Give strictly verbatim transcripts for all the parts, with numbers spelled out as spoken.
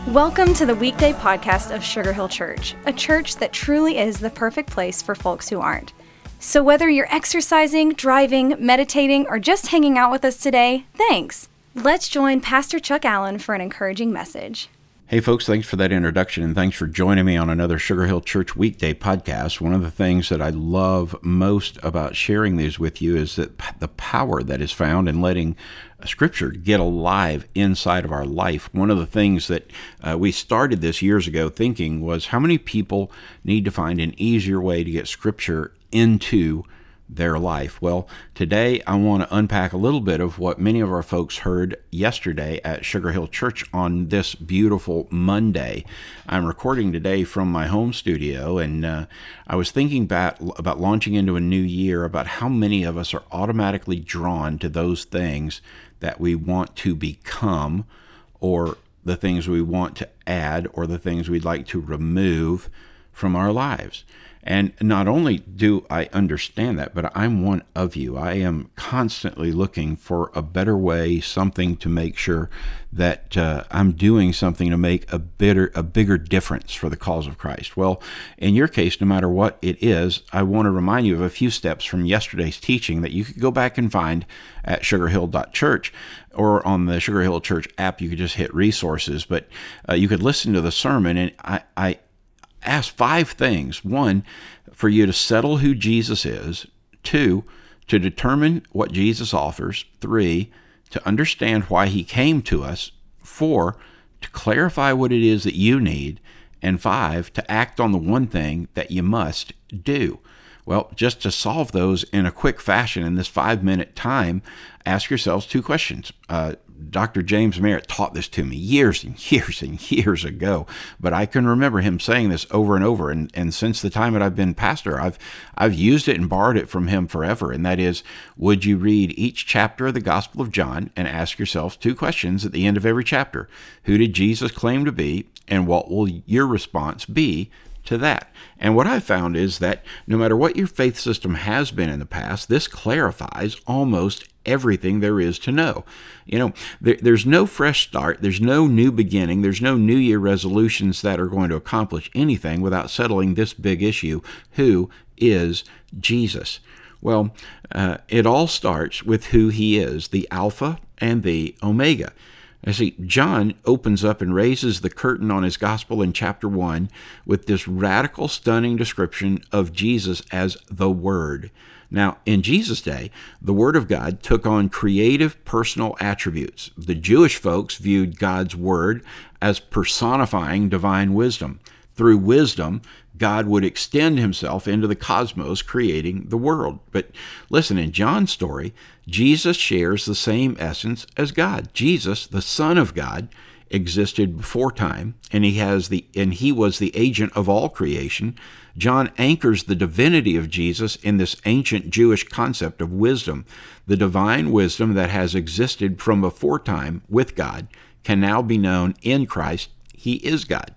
Welcome to the weekday podcast of Sugar Hill Church, a church that truly is the perfect place for folks who aren't. So whether you're exercising, driving, meditating, or just hanging out with us today, thanks. Let's join Pastor Chuck Allen for an encouraging message. Hey folks, thanks for that introduction, and thanks for joining me on another Sugar Hill Church weekday podcast. One of the things that I love most about sharing these with you is that the power that is found in letting Scripture get alive inside of our life. One of the things that uh, we started this years ago thinking was how many people need to find an easier way to get Scripture into their life. Well, today I want to unpack a little bit of what many of our folks heard yesterday at Sugar Hill Church on this beautiful Monday. I'm recording today from my home studio, and uh, I was thinking back about launching into a new year about how many of us are automatically drawn to those things that we want to become, or the things we want to add, or the things we'd like to remove from our lives. And not only do I understand that, but I'm one of you. I am constantly looking for a better way, something to make sure that uh, I'm doing something to make a bitter, a bigger difference for the cause of Christ. Well, in your case, no matter what it is, I want to remind you of a few steps from yesterday's teaching that you could go back and find at sugar hill dot church, or on the Sugar Hill Church app. You could just hit resources, but uh, you could listen to the sermon, and I, I ask five things. One, for you to settle who Jesus is. Two, to determine what Jesus offers. Three, to understand why he came to us. Four, to clarify what it is that you need. And five, to act on the one thing that you must do. Well, just to solve those in a quick fashion in this five-minute time, ask yourselves two questions. Uh, Doctor James Merritt taught this to me years and years and years ago, but I can remember him saying this over and over, and, and since the time that I've been pastor, I've I've used it and borrowed it from him forever, and that is, would you read each chapter of the Gospel of John and ask yourselves two questions at the end of every chapter? Who did Jesus claim to be, and what will your response be to that? And what I found is that no matter what your faith system has been in the past, this clarifies almost everything there is to know. You know, there, there's no fresh start, there's no new beginning, there's no New Year resolutions that are going to accomplish anything without settling this big issue: who is Jesus? Well, uh, it all starts with who he is, the Alpha and the Omega. I see, John opens up and raises the curtain on his gospel in chapter one with this radical, stunning description of Jesus as the Word. Now, in Jesus' day, the Word of God took on creative personal attributes. The Jewish folks viewed God's Word as personifying divine wisdom. Through wisdom, God would extend himself into the cosmos, creating the world. But listen, in John's story, Jesus shares the same essence as God. Jesus, the Son of God, existed before time, and he has the and he was the agent of all creation. John anchors the divinity of Jesus in this ancient Jewish concept of wisdom. The divine wisdom that has existed from before time with God can now be known in Christ. He is God.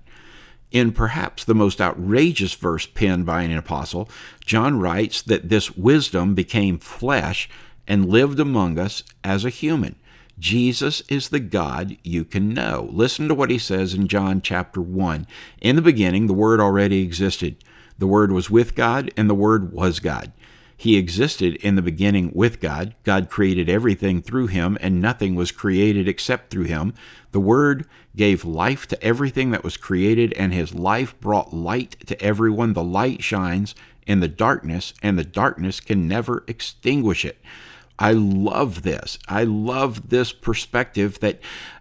In perhaps the most outrageous verse penned by an apostle, John writes that this wisdom became flesh and lived among us as a human. Jesus is the God you can know. Listen to what he says in John chapter one. In the beginning, the Word already existed. The Word was with God, and the Word was God. He existed in the beginning with God. God created everything through him, and nothing was created except through him. The Word gave life to everything that was created, and his life brought light to everyone. The light shines in the darkness, and the darkness can never extinguish it. I love this. I love this perspective that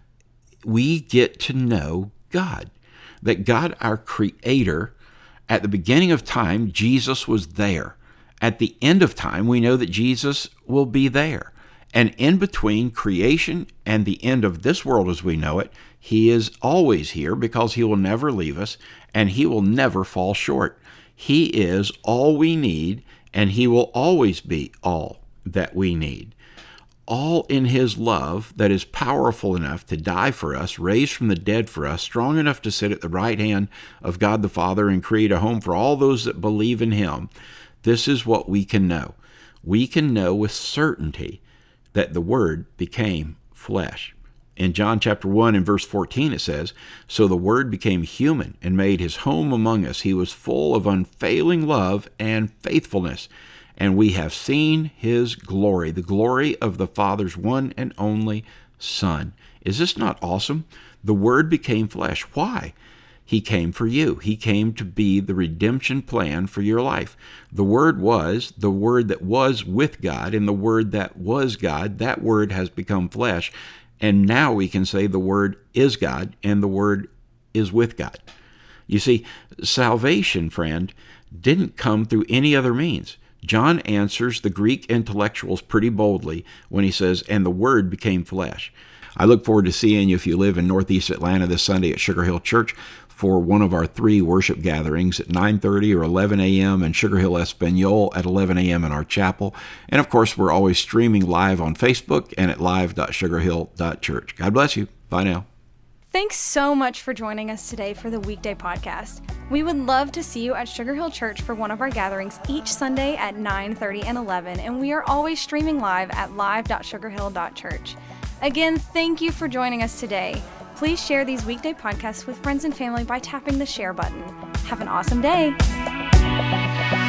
we get to know God, that God, our Creator, at the beginning of time, Jesus was there. At the end of time, we know that Jesus will be there. And in between creation and the end of this world as we know it, he is always here because he will never leave us and he will never fall short. He is all we need, and he will always be all that we need. All in his love that is powerful enough to die for us, raised from the dead for us, strong enough to sit at the right hand of God the Father and create a home for all those that believe in him. This is what we can know. We can know with certainty that the Word became flesh. In John chapter one and verse fourteen, it says, "So the Word became human and made his home among us. He was full of unfailing love and faithfulness, and we have seen his glory, the glory of the Father's one and only Son." Is this not awesome? The Word became flesh. Why? He came for you. He came to be the redemption plan for your life. The Word was the Word that was with God, and the Word that was God, that Word has become flesh. And now we can say the Word is God, and the Word is with God. You see, salvation, friend, didn't come through any other means. John answers the Greek intellectuals pretty boldly when he says, "And the Word became flesh." I look forward to seeing you if you live in Northeast Atlanta this Sunday at Sugar Hill Church for one of our three worship gatherings at nine thirty or eleven a.m. and Sugar Hill Espanol at eleven a.m. in our chapel. And of course, we're always streaming live on Facebook and at live dot sugar hill dot church. God bless you. Bye now. Thanks so much for joining us today for the Weekday Podcast. We would love to see you at Sugar Hill Church for one of our gatherings each Sunday at nine thirty and eleven, and we are always streaming live at live dot sugar hill dot church. Again, thank you for joining us today. Please share these weekday podcasts with friends and family by tapping the share button. Have an awesome day.